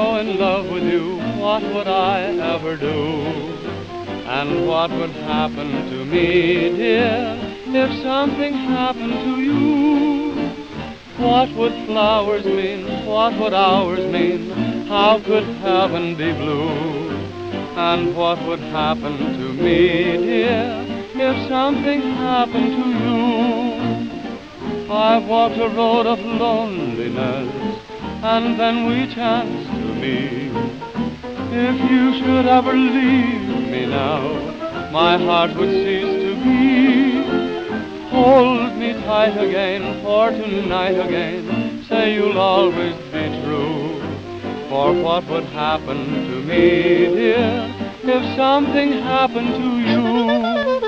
so in love with you, what would I ever do? And what would happen to me, dear, if something happened to you? What would flowers mean? What would hours mean? How could heaven be blue? And what would happen to me, dear, if something happened to you? I've walked a road of loneliness, and then we chanced to meet. If you should ever leave me now, my heart would cease to beat. Hold me tight again, for tonight again, say you'll always be true. For what would happen to me, dear, if something happened to you?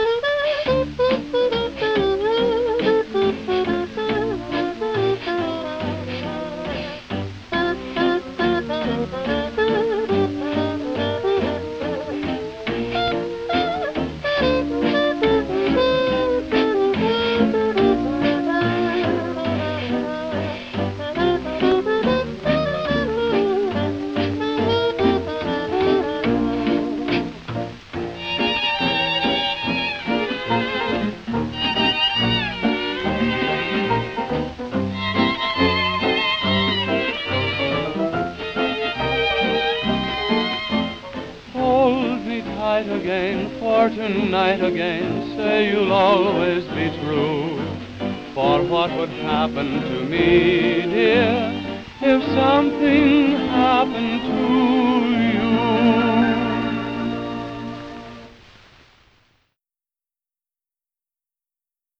Tight again, for tonight again, say you'll always be true. For what would happen to me, dear, if something happened to you?